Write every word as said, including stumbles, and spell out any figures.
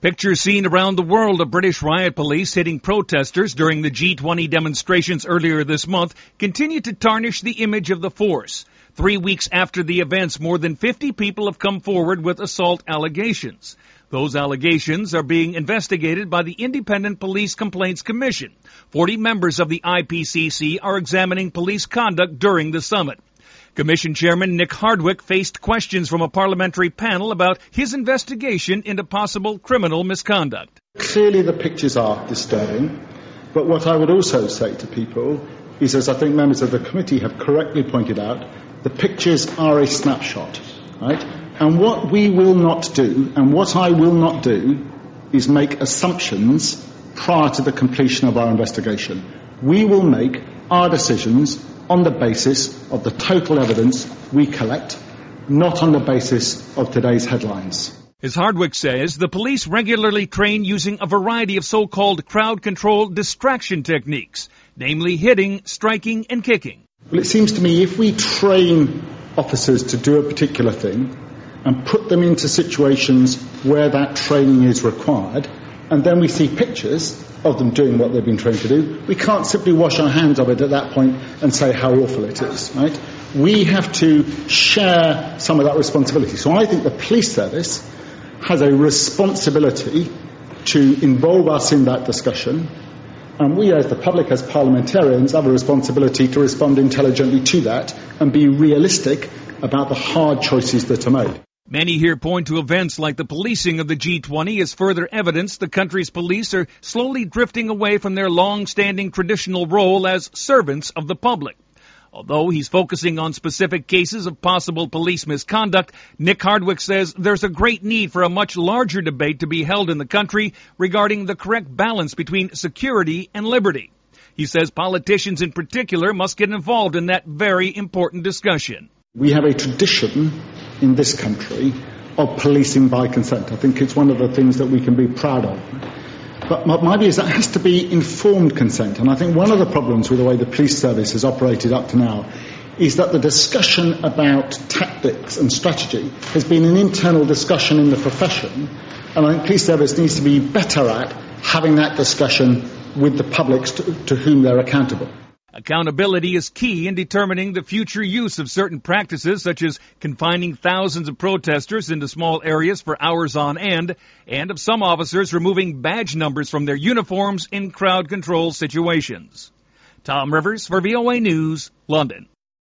Pictures seen around the world of British riot police hitting protesters during the G twenty demonstrations earlier this month continue to tarnish the image of the force. Three weeks after the events, more than fifty people have come forward with assault allegations. Those allegations are being investigated by the Independent Police Complaints Commission. Forty members of the I P C C are examining police conduct during the summit. Commission Chairman Nick Hardwick faced questions from a parliamentary panel about his investigation into possible criminal misconduct. Clearly the pictures are disturbing, but what I would also say to people is, as I think members of the committee have correctly pointed out, the pictures are a snapshot, right? And what we will not do, and what I will not do, is make assumptions prior to the completion of our investigation. We will make our decisions on the basis of the total evidence we collect, not on the basis of today's headlines. As Hardwick says, the police regularly train using a variety of so-called crowd control distraction techniques, namely hitting, striking, and kicking. Well, it seems to me if we train officers to do a particular thing and put them into situations where that training is required, and then we see pictures of them doing what they've been trained to do, we can't simply wash our hands of it at that point and say how awful it is, right? We have to share some of that responsibility. So I think the police service has a responsibility to involve us in that discussion, and we as the public, as parliamentarians, have a responsibility to respond intelligently to that and be realistic about the hard choices that are made. Many here point to events like the policing of the G twenty as further evidence the country's police are slowly drifting away from their long-standing traditional role as servants of the public. Although he's focusing on specific cases of possible police misconduct, Nick Hardwick says there's a great need for a much larger debate to be held in the country regarding the correct balance between security and liberty. He says politicians in particular must get involved in that very important discussion. We have a tradition in this country of policing by consent. I think it's one of the things that we can be proud of. But my view is that has to be informed consent. And I think one of the problems with the way the police service has operated up to now is that the discussion about tactics and strategy has been an internal discussion in the profession. And I think police service needs to be better at having that discussion with the public to, to whom they're accountable. Accountability is key in determining the future use of certain practices, such as confining thousands of protesters into small areas for hours on end, and of some officers removing badge numbers from their uniforms in crowd control situations. Tom Rivers for V O A News, London.